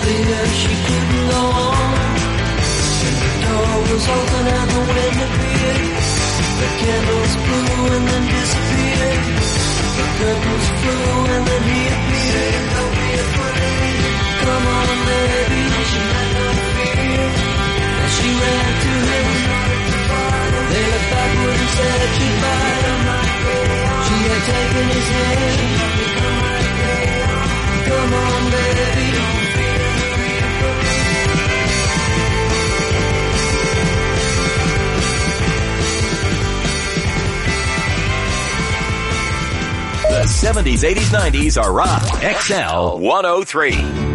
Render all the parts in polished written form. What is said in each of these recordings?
clear she couldn't go on. The door was open and the wind appeared. The candles blew and then disappeared. The curtains flew and then he appeared. Don't be afraid, come on baby, she had no fear. And she ran to him. They looked backward and said goodbye. She had taken his hand. Come on baby. The 70s, 80s, 90s are rock. XL 103.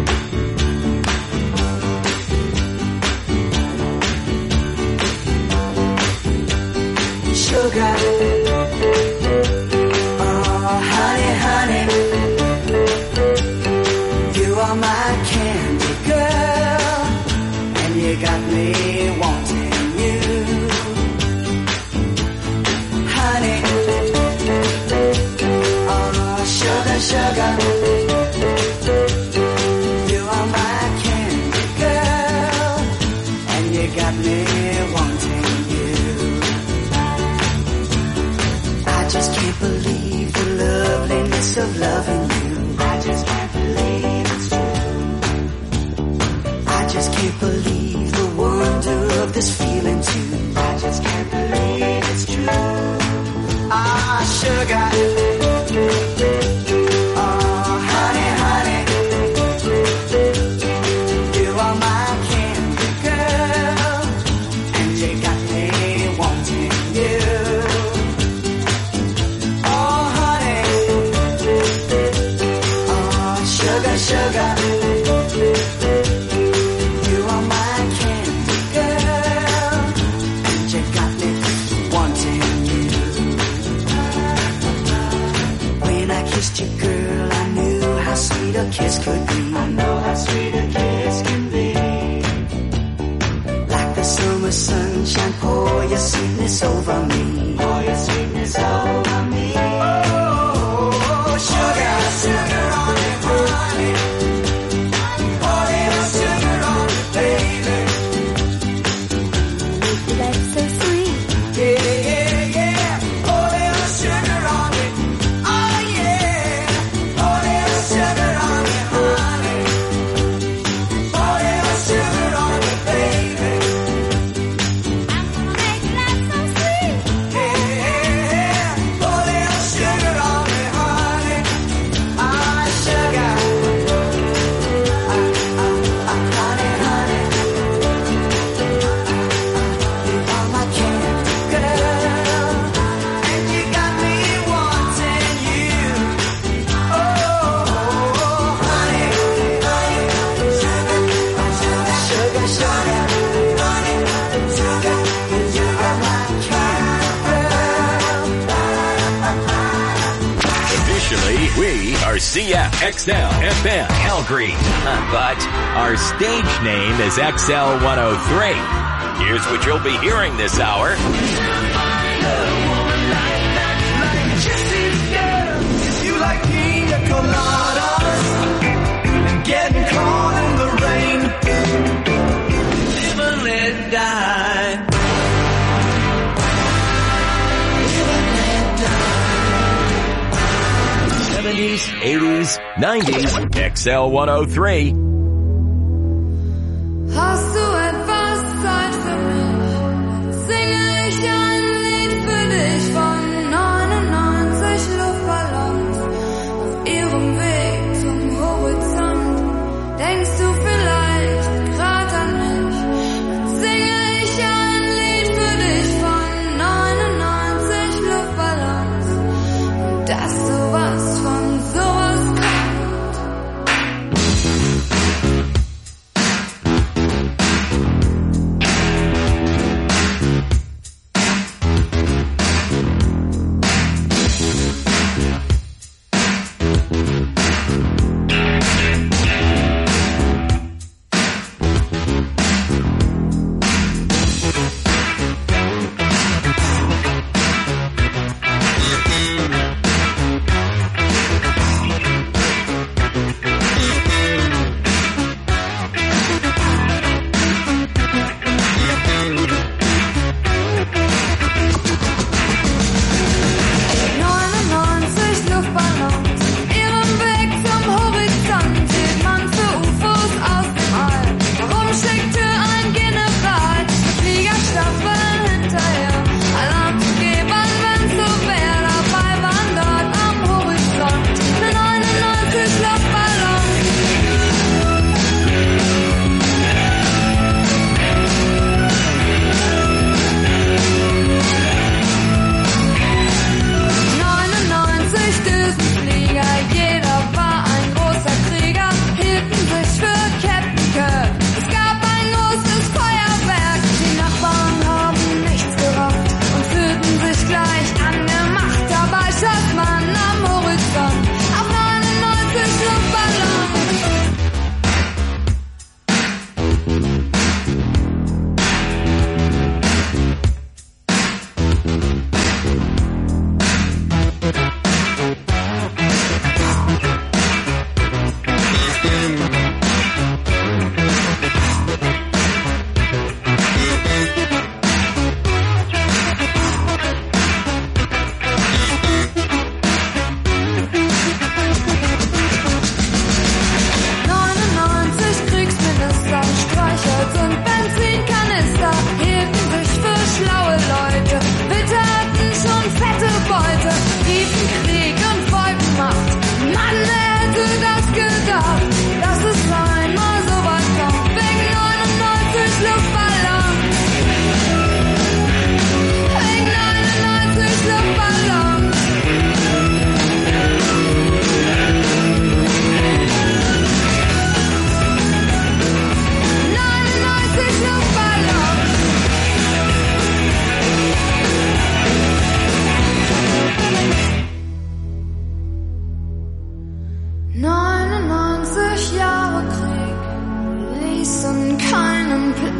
Sugar, oh honey, honey, you are my candy girl, and you got me wanting you, honey, oh sugar, sugar, you are my candy girl, and you got me wanting you. I just can't believe the loveliness of loving you. I just can't believe it's true. I just can't believe the wonder of this feeling too. I just can't believe it's true. Ah, sugar. Oh, honey, honey. You are my candy girl, and you got me wanting you. Sugar, you are my candy girl, and you got me wanting you. When I kissed you, girl, I knew how sweet a kiss could be. I know how sweet a kiss can be. Like the summer sunshine, pour your sweetness over me. Pour your sweetness over me. Oh, sugar, sugar on me, honey. CFXL FM Calgary, but our stage name is XL 103. Here's what you'll be hearing this hour. You like pina coladas and getting caught in the rain. Live and let die. Live and let die. 70s, 80s, 90s, XL 103. Hast du etwas Zeit für mich? Singe ich ein Lied für dich von 99 Luftballons auf ihrem Weg zum Horizont. Denkst du vielleicht grad an mich? Dann singe ich ein Lied für dich von 99 Luftballons und dass sowas von sowas kommt.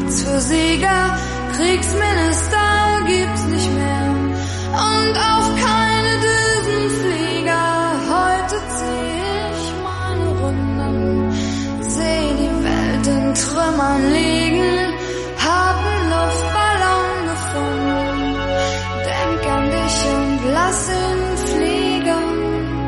Platz für Sieger, Kriegsminister gibt's nicht mehr und auch keine Düsenflieger. Heute zieh ich meine Runden, seh die Welt in Trümmern liegen, hab 'n Luftballon gefunden, denk an dich und lass ihn fliegen.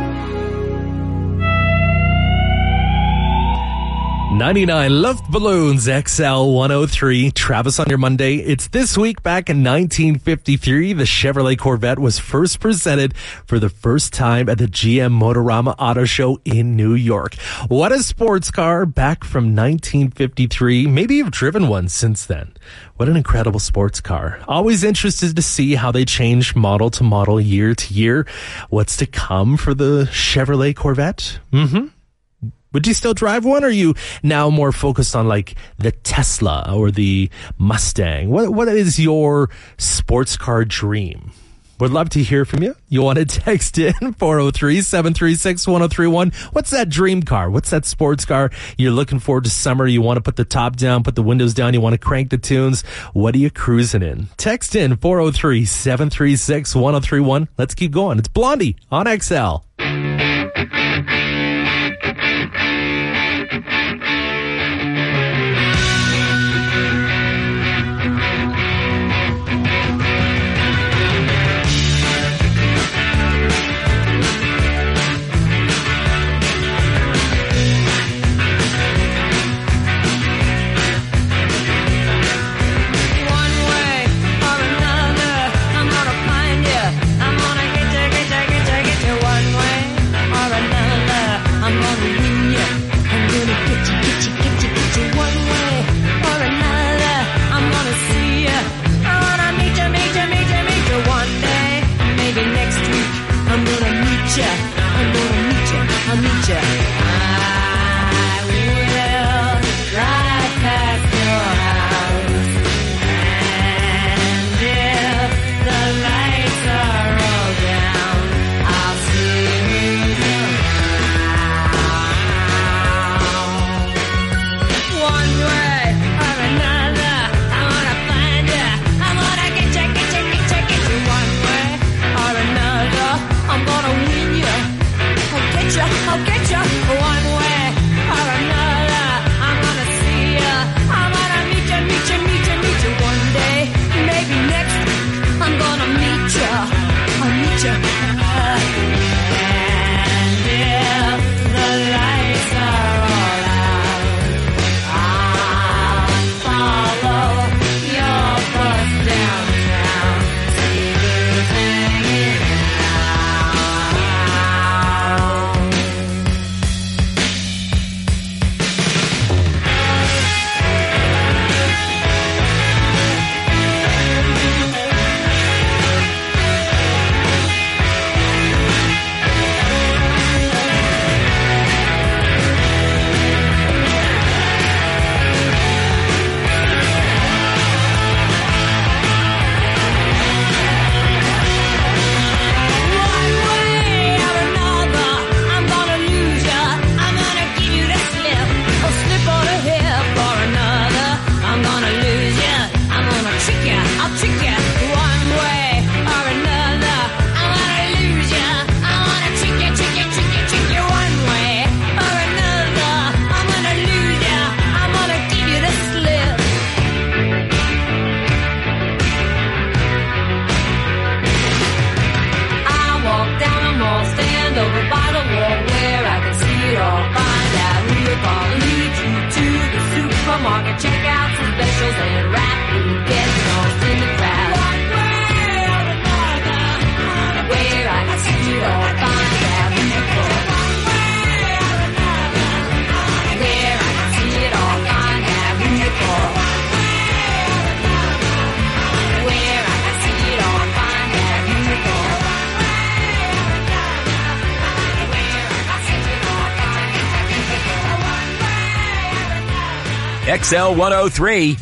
99 Love Balloons, XL 103. Travis on your Monday. It's this week back in 1953. The Chevrolet Corvette was first presented for the first time at the GM Motorama Auto Show in New York. What a sports car back from 1953. Maybe you've driven one since then. What an incredible sports car. Always interested to see how they change model to model, year to year. What's to come for the Chevrolet Corvette? Would you still drive one, or are you now more focused on like the Tesla or the Mustang? What is your sports car dream? Would love to hear from you. You want to text in 403-736-1031. What's that dream car? What's that sports car? You're looking forward to summer. You want to put the top down, put the windows down. You want to crank the tunes. What are you cruising in? Text in 403-736-1031. Let's keep going. It's Blondie on XL. XL 103.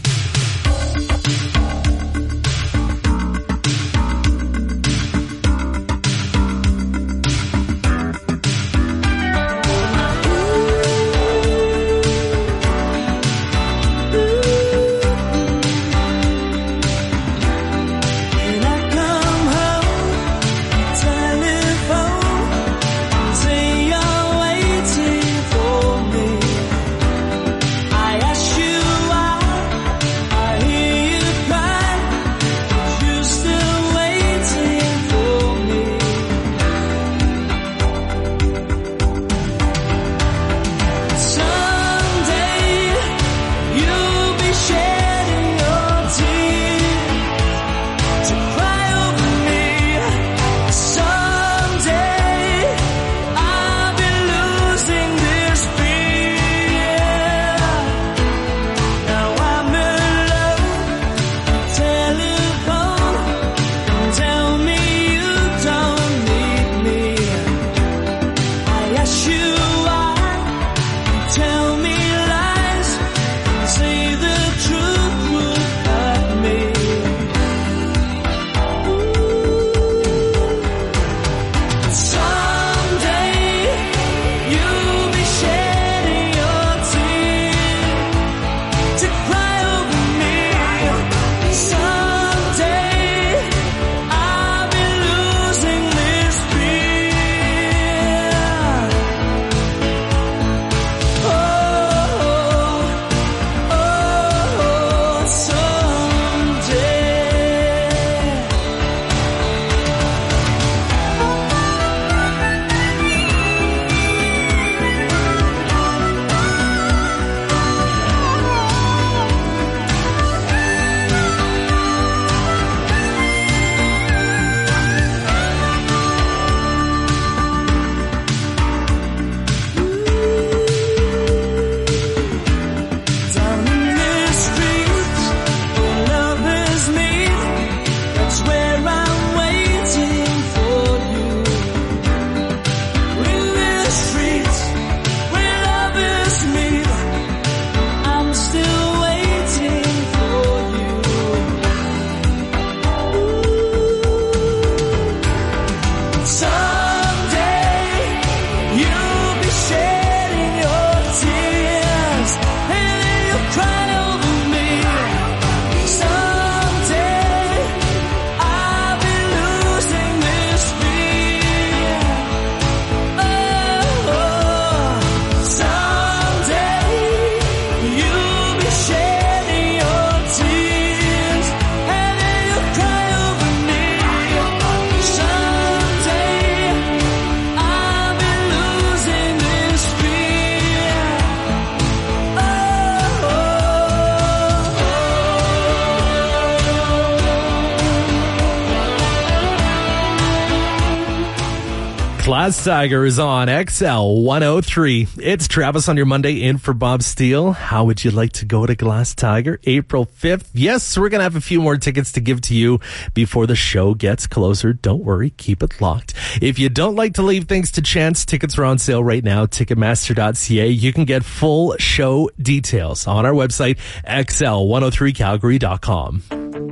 Glass Tiger is on XL 103. It's Travis on your Monday in for Bob Steele. How would you like to go to Glass Tiger April 5th? Yes, we're going to have a few more tickets to give to you before the show gets closer. Don't worry, keep it locked. If you don't like to leave things to chance, tickets are on sale right now, Ticketmaster.ca. You can get full show details on our website, xl103calgary.com.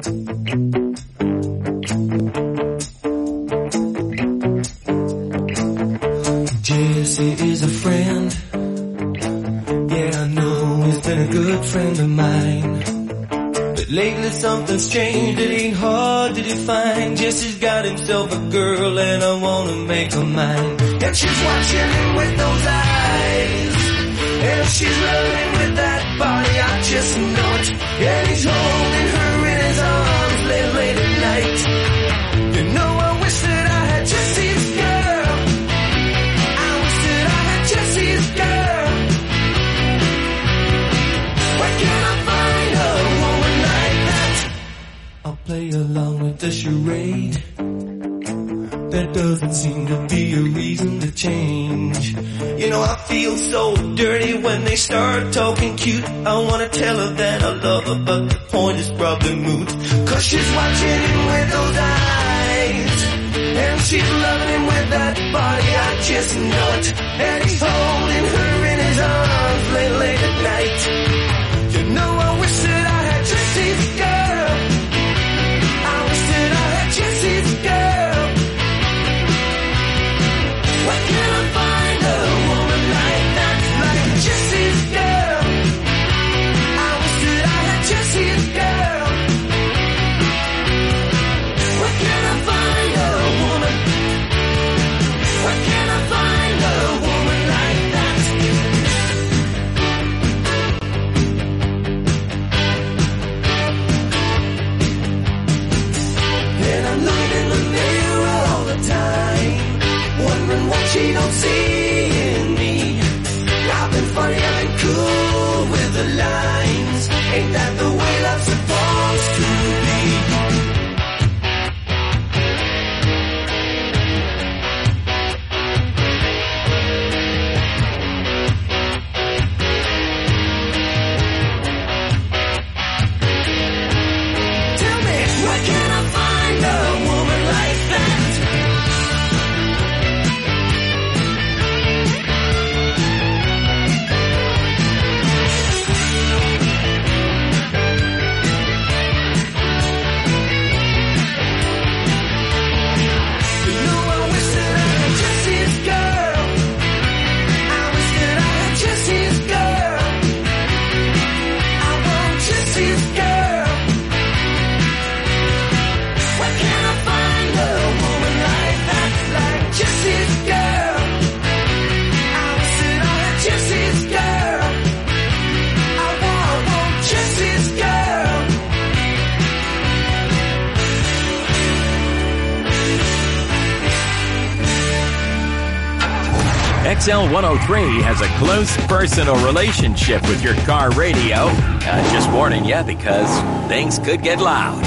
Jesse is a friend. Yeah, I know he's been a good friend of mine. But lately something's changed, it ain't hard to define. Jesse's got himself a girl and I wanna make her mine. And she's watching him with those eyes, and she's loving with that body, I just know it. And he's holding her in his arms late at night. You know, I wish that I had Jesse's girl. I wish that I had Jesse's girl. Where can I find a woman like that? I'll play along with the charade. There doesn't seem to be a reason to change. You know, I feel so dirty when they start talking cute. I wanna tell her that I love her, but the point is probably moot. Cause she's watching him with those eyes, and she's loving him with that body, I just know it. And he's holding her in his arms late at night. You know, I wish that I had Jesse's girl. I wish that I had Jesse's girl. Where can I find a woman like that, like Jesse's girl? I wish that I had Jesse's girl. Where can I find a woman? Where can I find a woman like that? And I'm looking in the mirror all the time, wondering what she don't see in me. I've been funny, I've been cool with the lines. Ain't that the way love's supposed to be? Tell me, where can I find a woman like that? XL 103 has a close personal relationship with your car radio. Just warning you, because things could get loud.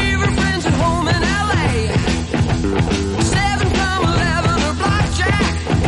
Seven from 11 or blackjack.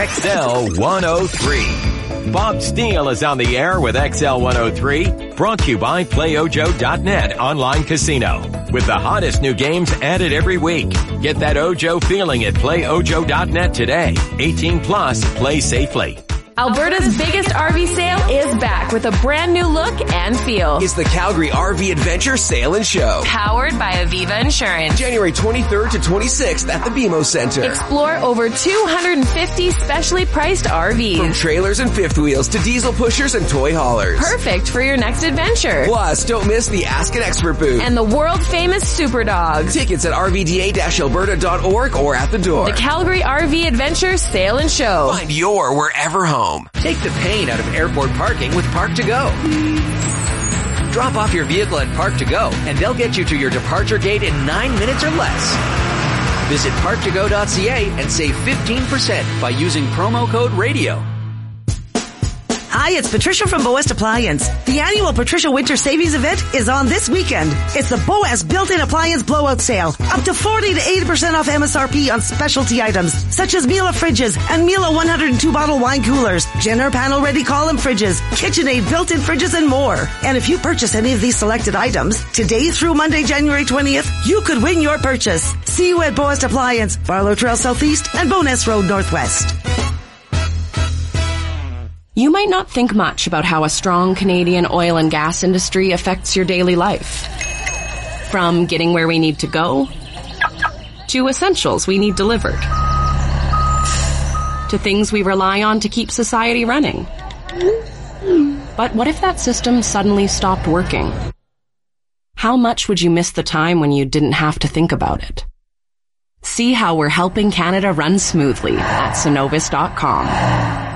XL 103. Bob Steele is on the air with XL 103, brought to you by PlayOjo.net online casino. With the hottest new games added every week. Get that Ojo feeling at PlayOjo.net today. 18 plus, play safely. Alberta's biggest RV sale is back with a brand new look and feel. It's the Calgary RV Adventure Sale and Show. Powered by Aviva Insurance. January 23rd to 26th at the BMO Center. Explore over 250 specially priced RVs. From trailers and fifth wheels to diesel pushers and toy haulers. Perfect for your next adventure. Plus, don't miss the Ask an Expert booth. And the world famous Super Dogs. Tickets at rvda-alberta.org or at the door. The Calgary RV Adventure Sale and Show. Find your wherever home. Take the pain out of airport parking with Park to Go. Drop off your vehicle at Park to Go and they'll get you to your departure gate in 9 minutes or less. Visit parktogo.ca and save 15% by using promo code RADIO. Hi, it's Patricia from Boas Appliance. The annual Patricia Winter Savings Event is on this weekend. It's the Boas Built-In Appliance Blowout Sale. Up to 40 to 80% off MSRP on specialty items, such as Miele fridges and Miele 102 bottle wine coolers, Jenner panel ready column fridges, KitchenAid built-in fridges, and more. And if you purchase any of these selected items, today through Monday, January 20th, you could win your purchase. See you at Boas Appliance, Barlow Trail Southeast and Bowness Road Northwest. You might not think much about how a strong Canadian oil and gas industry affects your daily life. From getting where we need to go, to essentials we need delivered, to things we rely on to keep society running. But what if that system suddenly stopped working? How much would you miss the time when you didn't have to think about it? See how we're helping Canada run smoothly at Cenovus.com.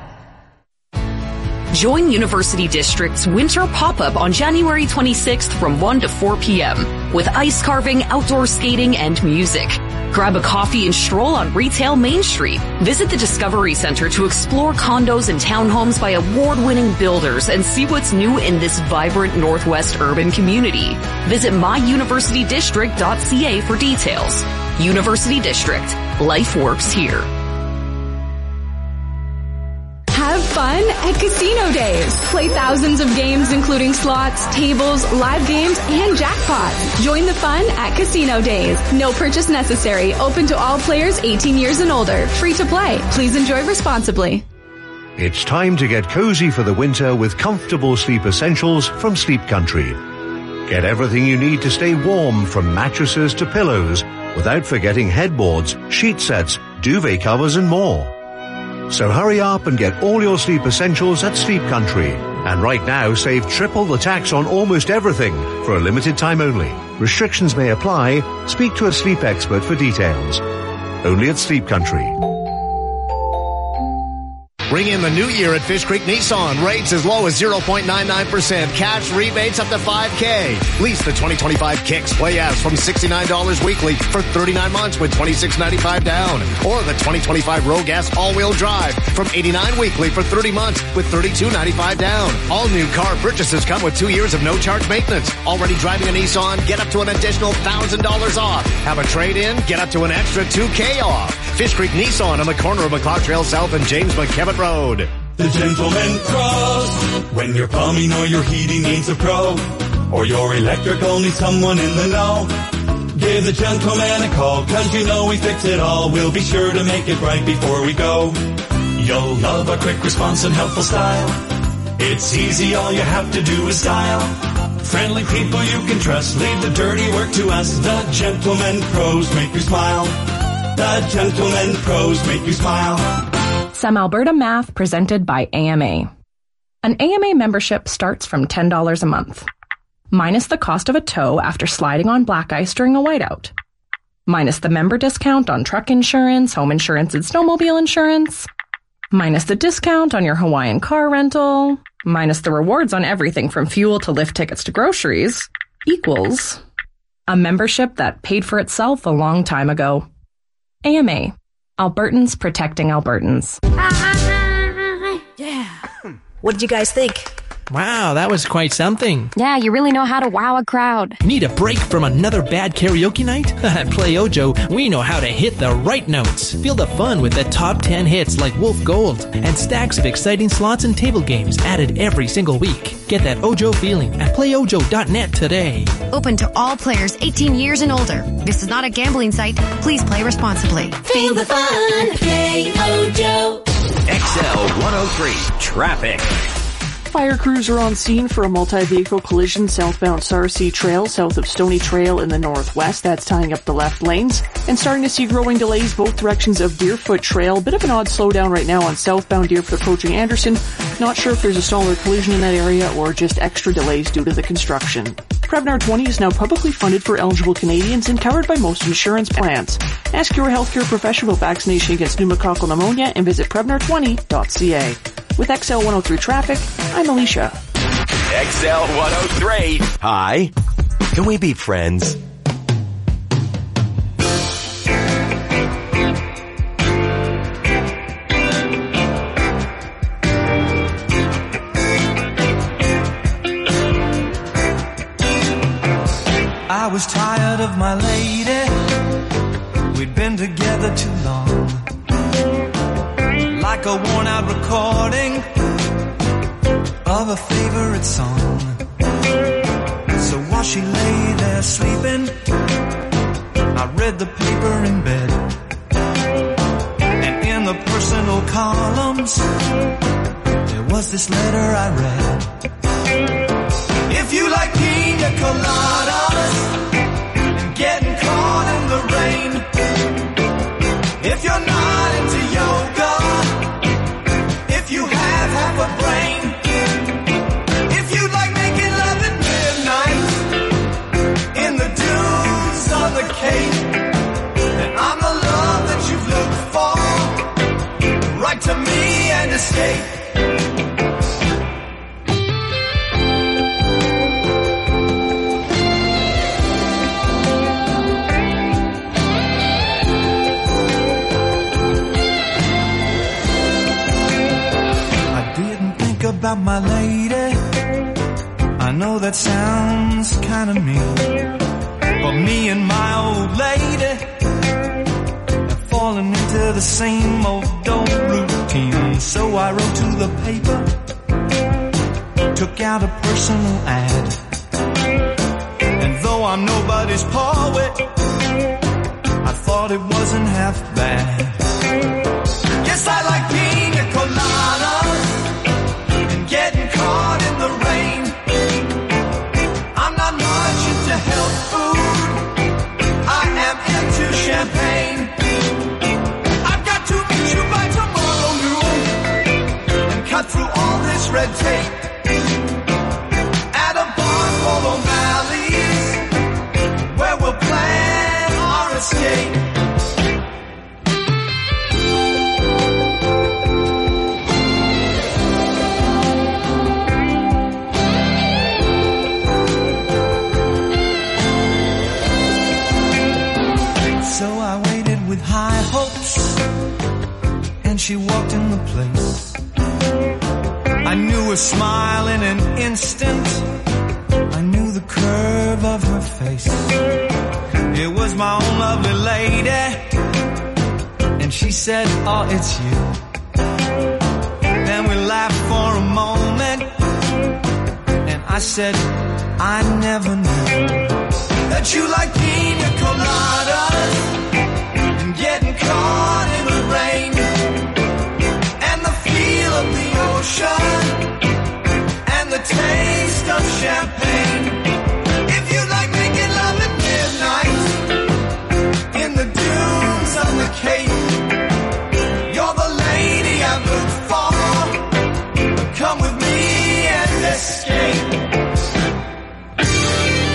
Join University District's Winter Pop-Up on January 26th from 1 to 4 p.m. with ice carving, outdoor skating, and music. Grab a coffee and stroll on retail Main Street. Visit the Discovery Center to explore condos and townhomes by award-winning builders and see what's new in this vibrant Northwest urban community. Visit myuniversitydistrict.ca for details. University District. Life works here. Have fun at Casino Days. Play thousands of games including slots, tables, live games, and jackpots. Join the fun at Casino Days. No purchase necessary. Open to all players 18 years and older. Free to play. Please enjoy responsibly. It's time to get cozy for the winter with comfortable sleep essentials from Sleep Country. Get everything you need to stay warm, from mattresses to pillows, without forgetting headboards, sheet sets, duvet covers, and more. So hurry up and get all your sleep essentials at Sleep Country. And right now, save triple the tax on almost everything for a limited time only. Restrictions may apply. Speak to a sleep expert for details. Only at Sleep Country. Bring in the new year at Fish Creek Nissan. Rates as low as 0.99%. Cash rebates up to $5,000. Lease the 2025 Kicks Play As from $69 weekly for 39 months with $26.95 down. Or the 2025 Rogue Gas All-Wheel Drive from $89 weekly for 30 months with $32.95 down. All new car purchases come with 2 years of no-charge maintenance. Already driving a Nissan? Get up to an additional $1,000 off. Have a trade-in? Get up to an extra $2,000 off. Fish Creek Nissan on the corner of McLeod Trail South and James McKevitt Road. The Gentleman Pros. When your plumbing or your heating needs a pro, or your electrical needs someone in the know, give the Gentleman a call, 'cause you know we fix it all. We'll be sure to make it right before we go. You'll love a quick response and helpful style. It's easy, all you have to do is dial. Friendly people you can trust, leave the dirty work to us. The Gentleman Pros make you smile. The Gentleman Pros make you smile. Some Alberta Math presented by AMA. An AMA membership starts from $10 a month, minus the cost of a tow after sliding on black ice during a whiteout, minus the member discount on truck insurance, home insurance, and snowmobile insurance, minus the discount on your Hawaiian car rental, minus the rewards on everything from fuel to lift tickets to groceries, equals a membership that paid for itself a long time ago. AMA. Albertans protecting Albertans. Yeah. What did you guys think? Wow, that was quite something. Yeah, you really know how to wow a crowd. Need a break from another bad karaoke night? At Play Ojo, we know how to hit the right notes. Feel the fun with the top 10 hits like Wolf Gold and stacks of exciting slots and table games added every single week. Get that Ojo feeling at playojo.net today. Open to all players 18 years and older. This is not a gambling site. Please play responsibly. Feel the fun. Play Ojo. XL 103 Traffic. Fire crews are on scene for a multi-vehicle collision southbound Sarcee Trail south of Stony Trail in the northwest. That's tying up the left lanes. And starting to see growing delays both directions of Deerfoot Trail. Bit of an odd slowdown right now on southbound Deerfoot approaching Anderson. Not sure if there's a stall or collision in that area or just extra delays due to the construction. Prevnar 20 is now publicly funded for eligible Canadians and covered by most insurance plans. Ask your healthcare professional about vaccination against pneumococcal pneumonia and visit Prevnar20.ca. With XL 103 Traffic, I'm Alicia. XL 103. Hi. Can we be friends? I was tired of my lady. We'd been together too long. Like a worn out recording of a favorite song. So while she lay there sleeping, I read the paper in bed. And in the personal columns, there was this letter I read. If you like pina coladas and getting caught in the rain, if you're not into yoga, if you have half a brain, if you like making love at midnight in the dunes on the Cape, then I'm the love that you've looked for. Write to me and escape. About my lady, I know that sounds kind of mean, but me and my old lady have fallen into the same old routine. So I wrote to the paper, took out a personal ad, and though I'm nobody's poet, I thought it wasn't half bad. Yes, I like pina coladas, getting caught in the rain. I'm not much into health food. I am into champagne. I've got to meet you by tomorrow noon and cut through all this red tape at a bar called O'Malley's, where we'll plan our escape. With high hopes, and she walked in the place. I knew her smile in an instant. I knew the curve of her face. It was my own lovely lady, and she said, oh, it's you. Then we laughed for a moment, and I said, I never knew that you like pina coladas, getting caught in the rain, and the feel of the ocean, and the taste of champagne. If you like making love at midnight in the dunes on the Cape, you're the lady I've looked for. Come with me and escape.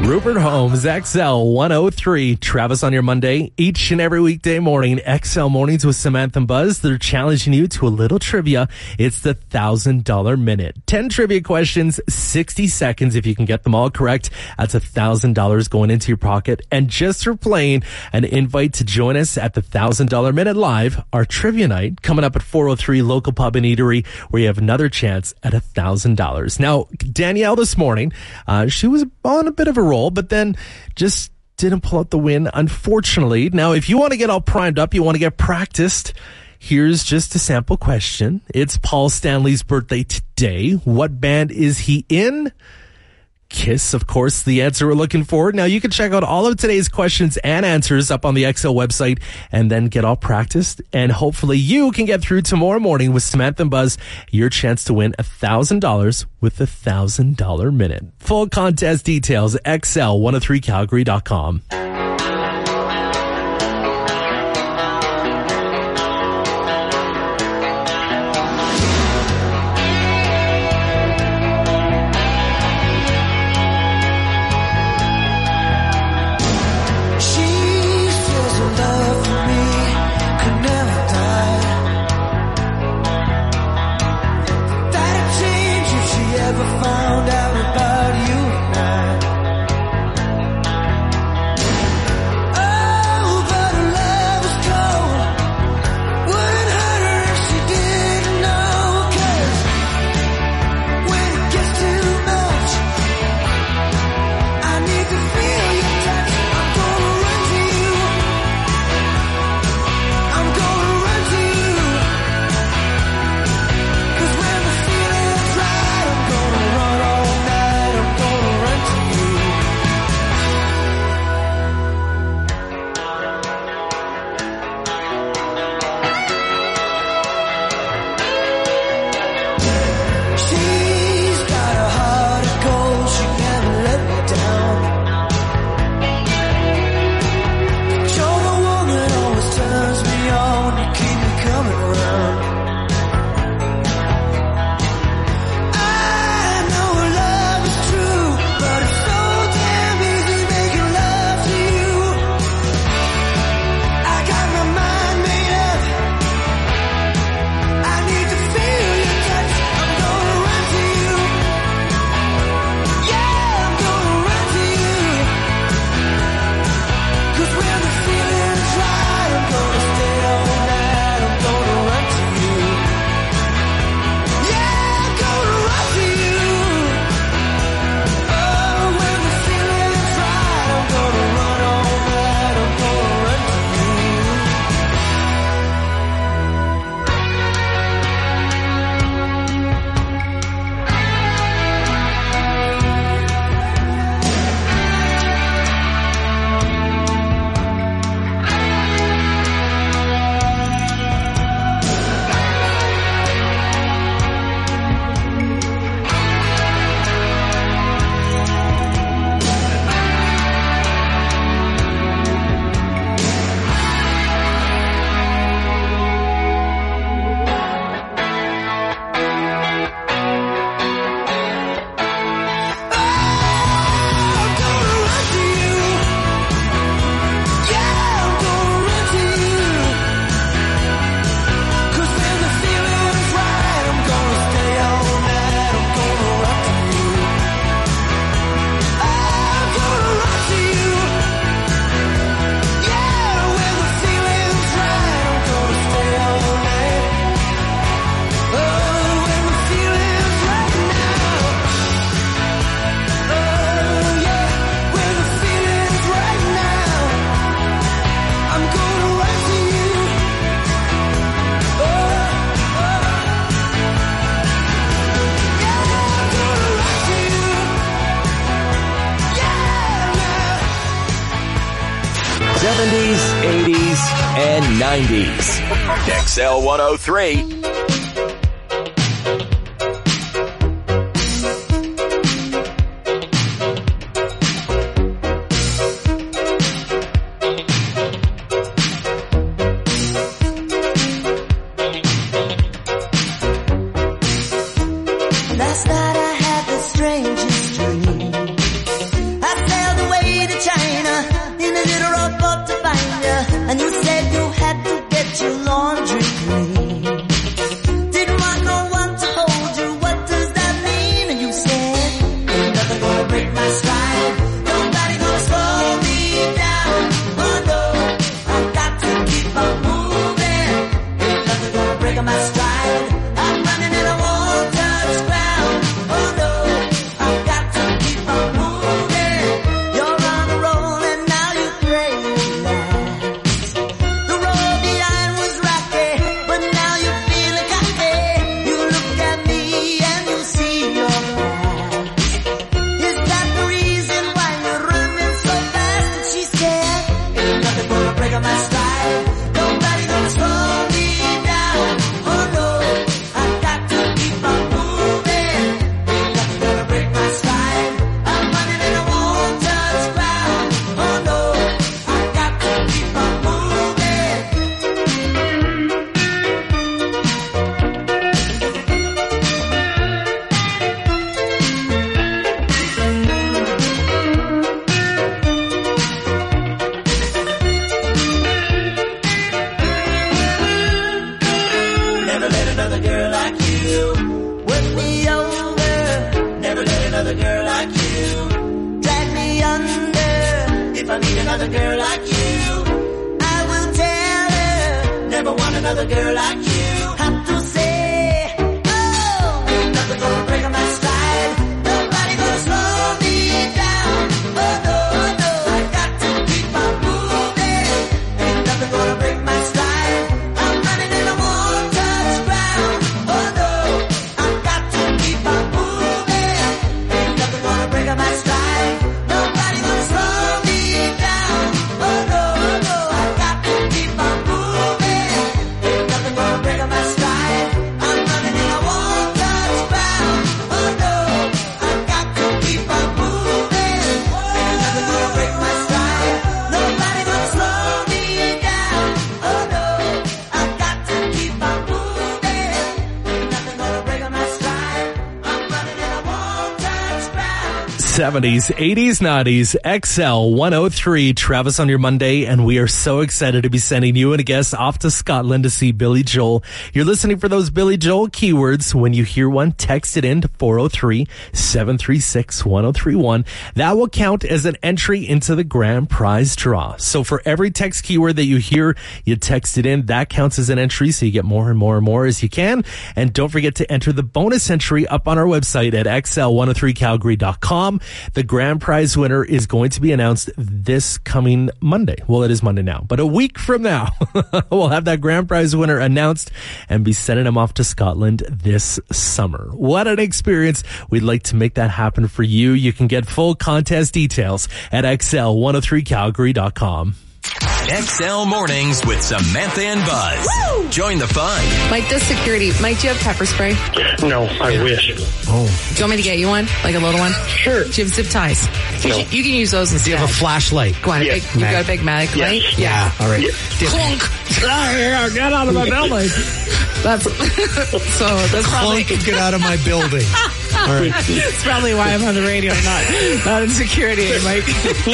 Rupert Holmes, XL 103. Travis on your Monday. Each and every weekday morning, XL Mornings with Samantha and Buzz. They're challenging you to a little trivia. It's the $1,000 minute. 10 trivia questions, 60 seconds. If you can get them all correct, that's $1,000 going into your pocket. And just for playing, an invite to join us at the $1,000 minute live, our trivia night coming up at 403 local pub and eatery, where you have another chance at $1,000. Now, Danielle this morning, she was on a bit of a roll, but then just didn't pull out the win, unfortunately. Now, if you want to get all primed up, you want to get practiced, here's just a sample question. It's Paul Stanley's birthday today. What band is he in? Kiss, of course, the answer we're looking for. Now, you can check out all of today's questions and answers up on the XL website and then get all practiced. And hopefully you can get through tomorrow morning with Samantha and Buzz, your chance to win $1,000 with the $1,000 minute. Full contest details, XL103Calgary.com. and 90s. XL 103. Last night I had the strangest dream. I sailed you. Drag me under if I meet another girl like you. I will tell her, never want another girl like you. Have to say, oh, ain't nothing gonna break my stride. Nobody gonna slow me down. Oh no, I got to keep on moving. Ain't nothing gonna break my stride. I'm running and I won't touch ground. Oh no, I got to keep on moving. Ain't nothing gonna break my stride. Nobody gonna slow me down. Oh no, I got to keep on moving. Ain't nothing gonna break my stride. I'm running and I won't touch ground. Oh no, I got to keep on moving. Ain't nothing gonna break my stride. Nobody gonna slow me down. Oh no, I got to keep on moving. Ain't nothing gonna break my stride. I'm running and I won't touch ground. 70s, 80s, 90s, XL 103, Travis on your Monday, and we are so excited to be sending you and a guest off to Scotland to see Billy Joel. You're listening for those Billy Joel keywords. When you hear one, text it in to 403-736-1031. That will count as an entry into the grand prize draw. So for every text keyword that you hear, you text it in. That counts as an entry, so you get more and more and more as you can. And don't forget to enter the bonus entry up on our website at xl103calgary.com. The grand prize winner is going to be announced this coming Monday. Well, it is Monday now, but a week from now, we'll have that grand prize winner announced and be sending him off to Scotland this summer. What an experience. We'd like to make that happen for you. You can get full contest details at xl103calgary.com. XL Mornings with Samantha and Buzz. Woo! Join the fun. Mike does security. Mike, do you have pepper spray? No, I wish. Oh. Do you want me to get you one? Like a little one? Sure. Do you have zip ties? No. You can use those instead. Do you have a flashlight? Go on. Yes. You got a big mag light? Yes. Yeah. All right. Clunk. Get out of my building. That's probably. Clunk, get out of my building. All right. That's probably why I'm on the radio, not in security, Mike.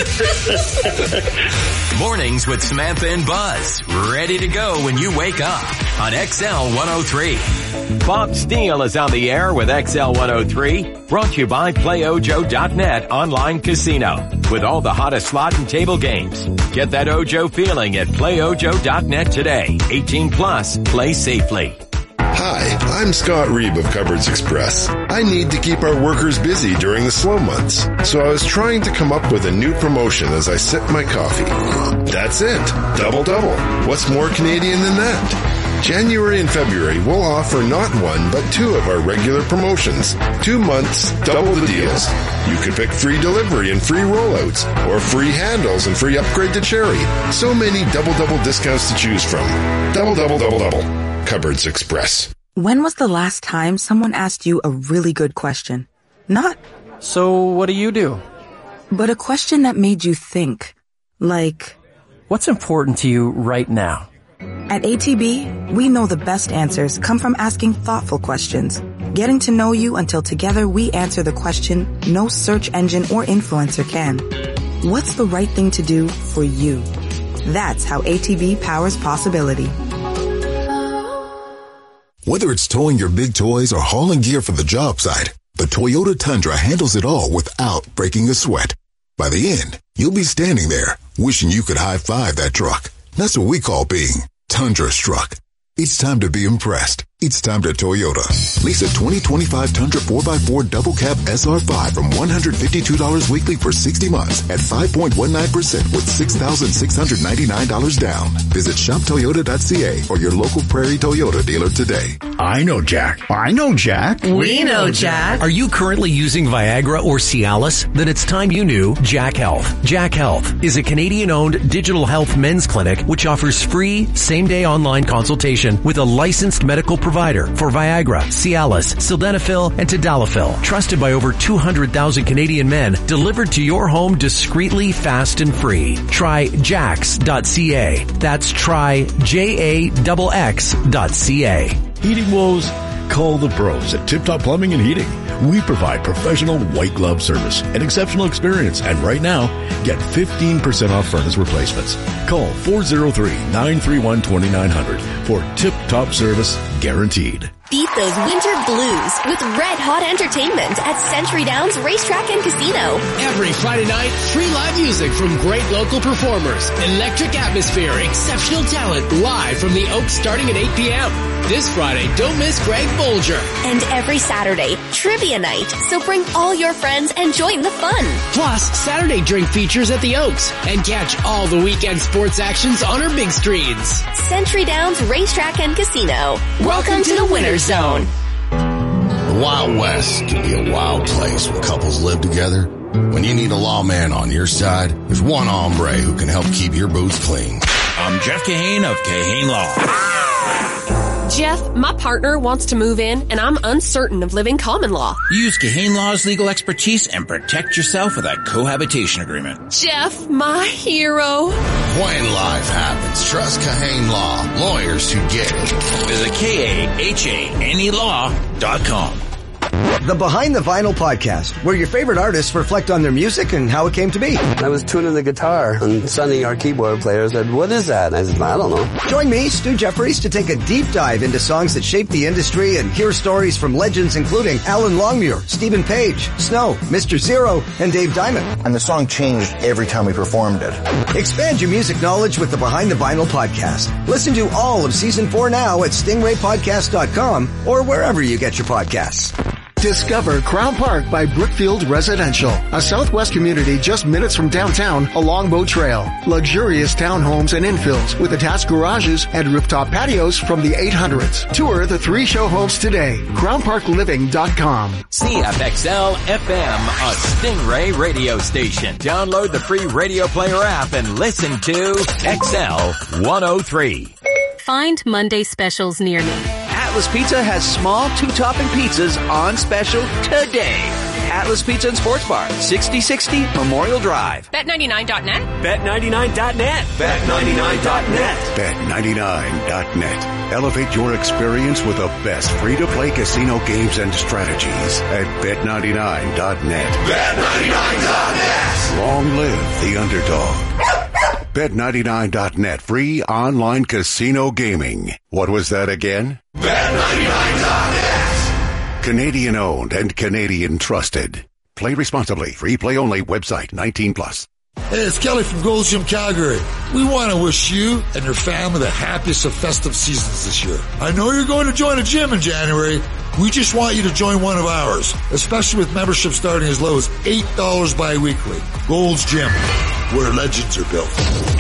Mornings with Samantha and Buzz. Ready to go when you wake up on XL 103. Bob Steele is on the air with XL 103. Brought to you by PlayOjo.net online casino. With all the hottest slot and table games. Get that Ojo feeling at PlayOjo.net today. 18 plus. Play safely. Hi, I'm Scott Reeb of Cupboards Express. I need to keep our workers busy during the slow months, so I was trying to come up with a new promotion as I sip my coffee. That's it. Double. What's more Canadian than that? January and February, we'll offer not one, but two of our regular promotions. 2 months, double the deals. You could pick free delivery and free rollouts, or free handles and free upgrade to Cherry. So many double discounts to choose from. Double. Cupboards Express. When was the last time someone asked you a really good question? Not, so what do you do? But a question that made you think. Like, what's important to you right now? At ATB, we know the best answers come from asking thoughtful questions. Getting to know you until together we answer the question no search engine or influencer can. What's the right thing to do for you? That's how ATB powers possibility. Whether it's towing your big toys or hauling gear for the job site, the Toyota Tundra handles it all without breaking a sweat. By the end, you'll be standing there, wishing you could high-five that truck. That's what we call being Tundra-struck. It's time to be impressed. It's time to Toyota. Lease a 2025 Tundra 4x4 double cab SR5 from $152 weekly for 60 months at 5.19% with $6,699 down. Visit shoptoyota.ca or your local Prairie Toyota dealer today. I know Jack. I know Jack. We know Jack. Are you currently using Viagra or Cialis? Then it's time you knew Jack Health. Jack Health is a Canadian-owned digital health men's clinic which offers free same-day online consultation with a licensed medical provider for Viagra, Cialis, Sildenafil, and Tadalafil. Trusted by over 200,000 Canadian men, delivered to your home discreetly, fast, and free. Try jax.ca. That's try JAXX.ca. Heating woes? Call the pros at Tip Top Plumbing and Heating. We provide professional white glove service and exceptional experience. And right now, get 15% off furnace replacements. Call 403-931-2900 for tip top service guaranteed. Beat those winter blues with red-hot entertainment at Century Downs Racetrack and Casino. Every Friday night, free live music from great local performers, electric atmosphere, exceptional talent, live from the Oaks starting at 8 p.m. This Friday, don't miss Greg Bolger. And every Saturday, trivia night. So bring all your friends and join the fun. Plus, Saturday drink features at the Oaks. And catch all the weekend sports actions on our big screens. Century Downs Racetrack and Casino. Welcome to the Winner's Zone. The Wild West can be a wild place when couples live together. When you need a lawman on your side, there's one hombre who can help keep your boots clean. I'm Jeff Kahane of Kahane Law. Jeff, my partner wants to move in, and I'm uncertain of living common law. Use Kahane Law's legal expertise and protect yourself with a cohabitation agreement. Jeff, my hero. When life happens, trust Kahane Law. Lawyers who get it. Visit KAHANElaw.com. The Behind the Vinyl podcast, where your favorite artists reflect on their music and how it came to be. I was tuning the guitar, and Sonny, our keyboard player, said, "What is that?" And I said, "I don't know." Join me, Stu Jeffries, to take a deep dive into songs that shaped the industry and hear stories from legends including Alan Longmuir, Stephen Page, Snow, Mr. Zero, and Dave Diamond. And the song changed every time we performed it. Expand your music knowledge with the Behind the Vinyl podcast. Listen to all of Season 4 now at stingraypodcast.com or wherever you get your podcasts. Discover Crown Park by Brookfield Residential, a Southwest community just minutes from downtown along Boat Trail. Luxurious townhomes and infills with attached garages and rooftop patios from the 800s. Tour the 3 show homes today. CrownParkLiving.com. CFXL FM, a Stingray radio station. Download the free Radio Player app and listen to XL 103. Find Monday specials near me. Atlas Pizza has small 2-topping pizzas on special today. Atlas Pizza and Sports Bar, 6060 Memorial Drive. Bet99.net. Bet99.net. Bet99.net. Bet99.net. Elevate your experience with the best free-to-play casino games and strategies at Bet99.net. Bet99.net. Long live the underdog. Bet99.net, free online casino gaming. What was that again? Bet99.net. Canadian owned and Canadian trusted. Play responsibly. Free play only. Website 18+. Hey, it's Kelly from Gold's Gym Calgary. We want to wish you and your family the happiest of festive seasons this year. I know you're going to join a gym in January. We just want you to join one of ours, especially with membership starting as low as $8 bi-weekly. Gold's Gym, where legends are built.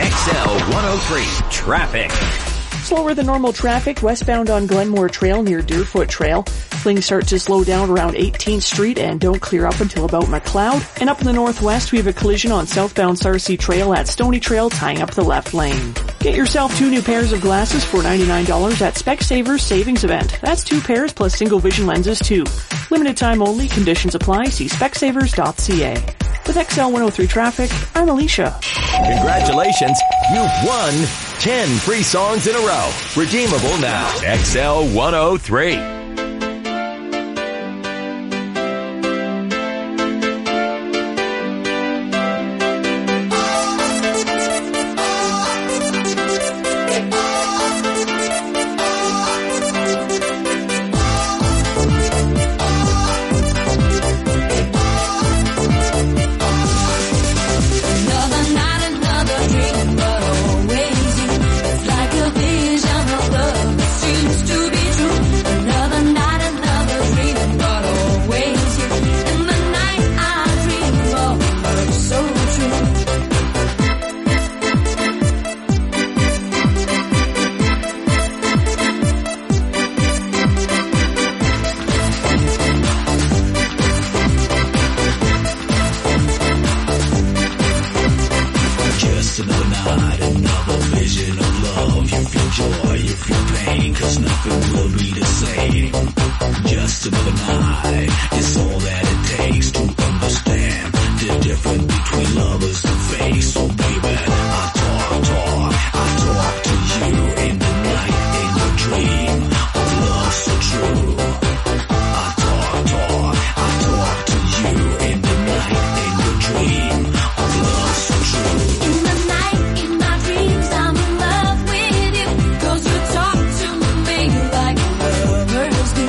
XL 103 Traffic. Slower than normal traffic westbound on Glenmore Trail near Deerfoot Trail. Things start to slow down around 18th Street and don't clear up until about McLeod. And up in the northwest, we have a collision on southbound Sarcee Trail at Stony Trail, tying up the left lane. Get yourself 2 new pairs of glasses for $99 at Specsavers Savings Event. That's 2 pairs plus single vision lenses too. Limited time only. Conditions apply. See specsavers.ca. With XL 103 Traffic, I'm Alicia. Congratulations, you've won 10 free songs in a row. Redeemable now. XL 103. Girls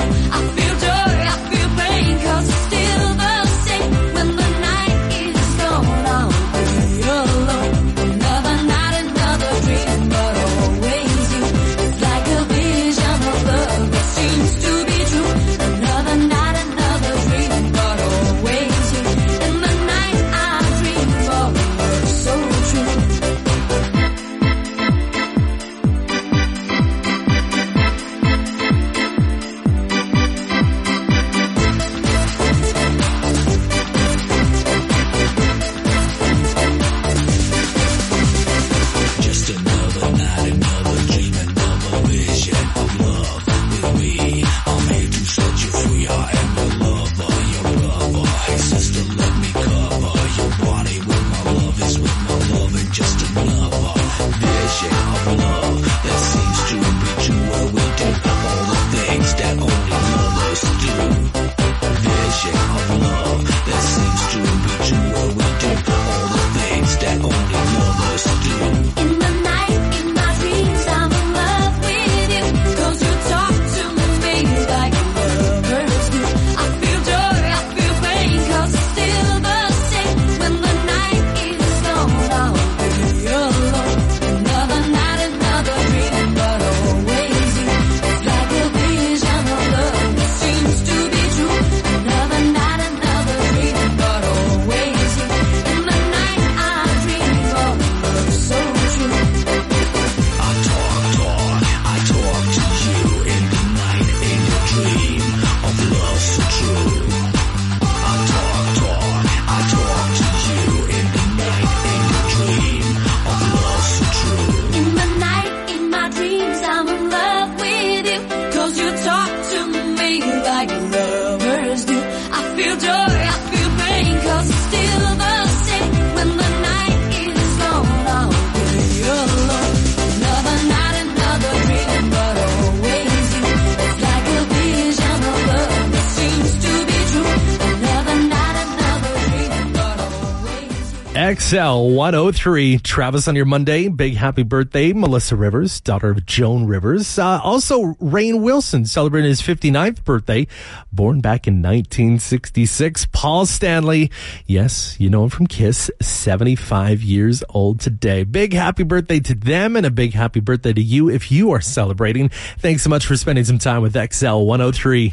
XL 103. Travis on your Monday. Big happy birthday, Melissa Rivers, daughter of Joan Rivers. Also, Rainn Wilson celebrating his 59th birthday, born back in 1966. Paul Stanley, yes, you know him from Kiss, 75 years old today. Big happy birthday to them and a big happy birthday to you if you are celebrating. Thanks so much for spending some time with XL 103.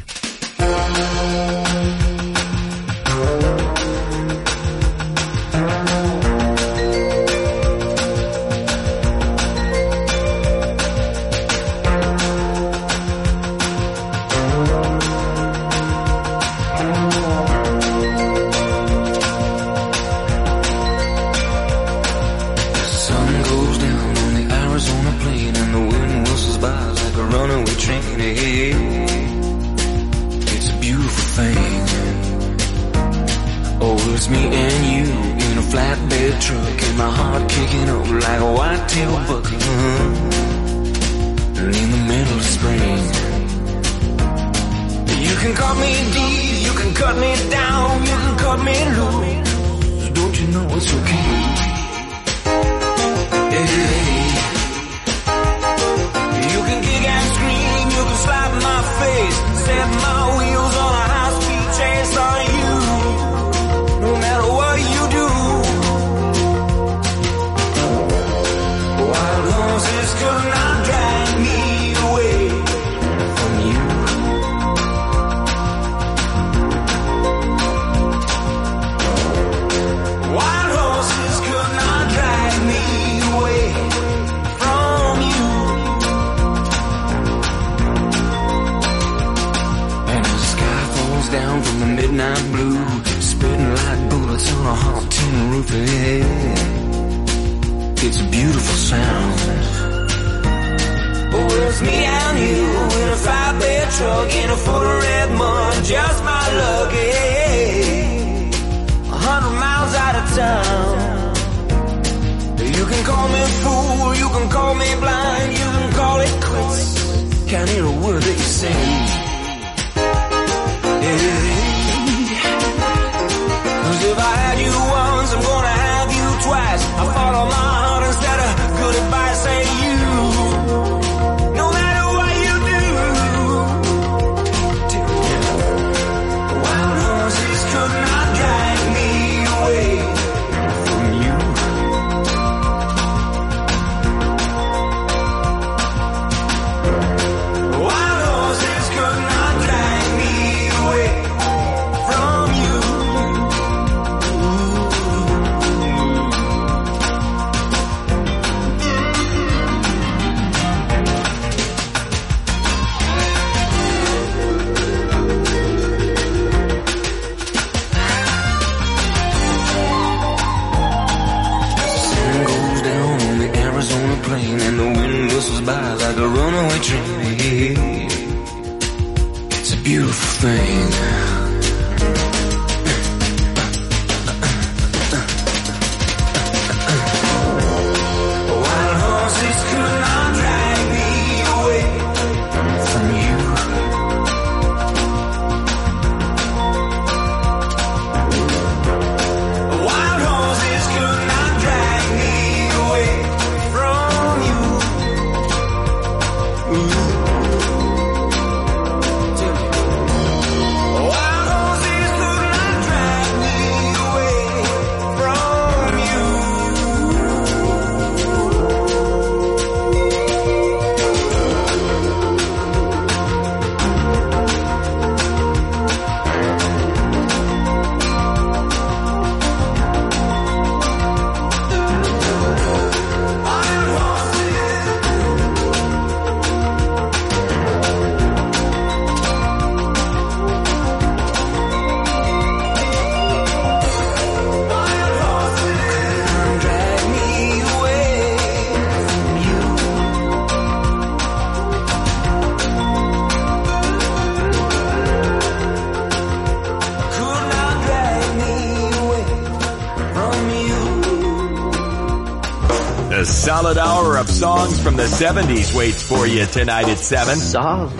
A solid hour of songs from the 70s waits for you tonight at 7. Solid.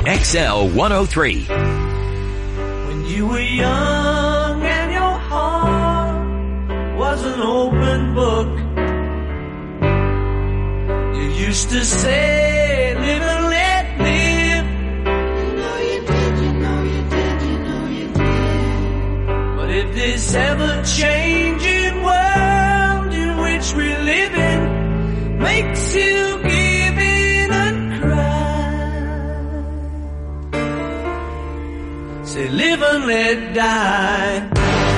XL 103. When you were young and your heart was was an open book. You used to say, live and let live. You know you did, you know you did, you know you did. But if this ever-changing world in which we live in makes you give in and cry, say live and let die.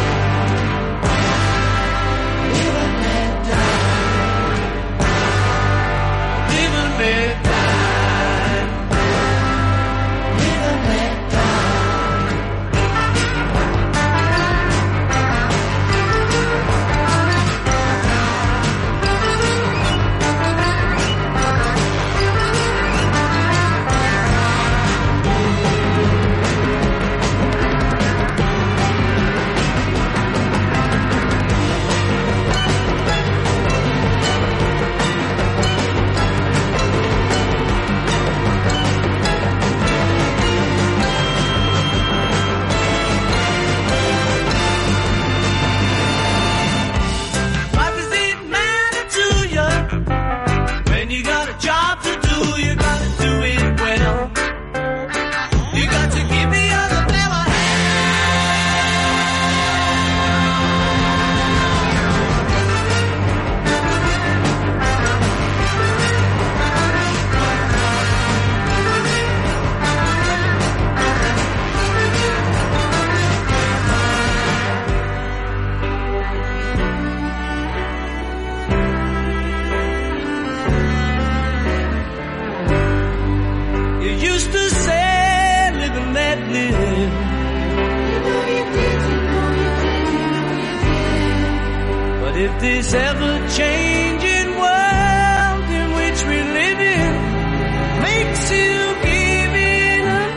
If this ever-changing world in which we live in makes you give in and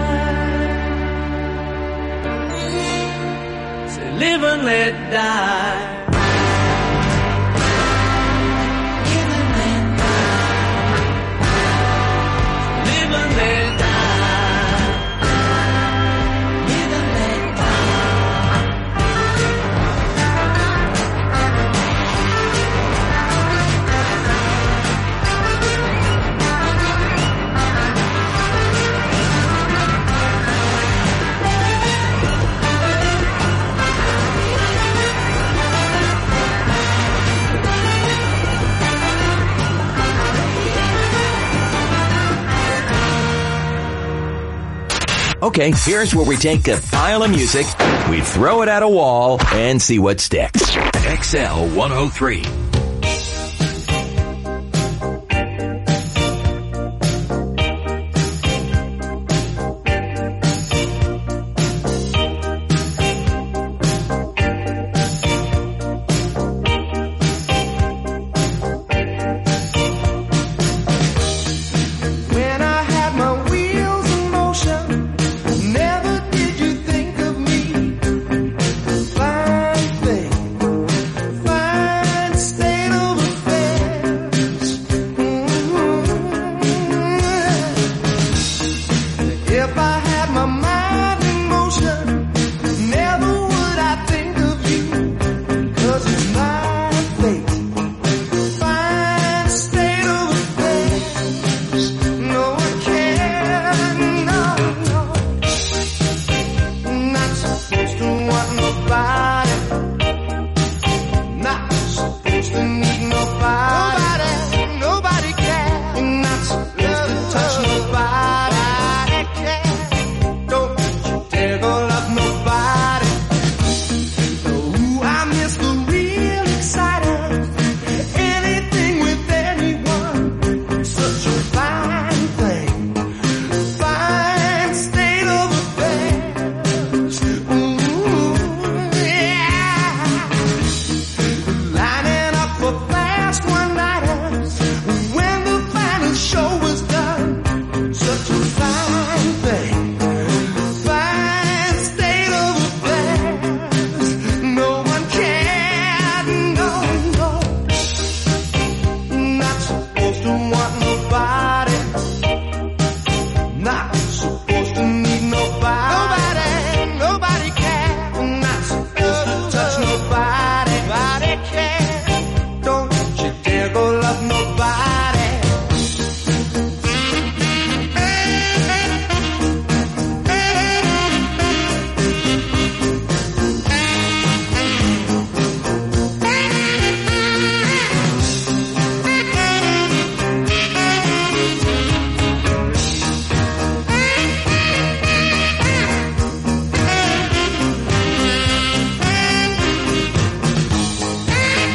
cry, say live and let die. Live and let die. Live and let die. Live and let Okay, here's where we take a pile of music, we throw it at a wall, and see what sticks. XL 103.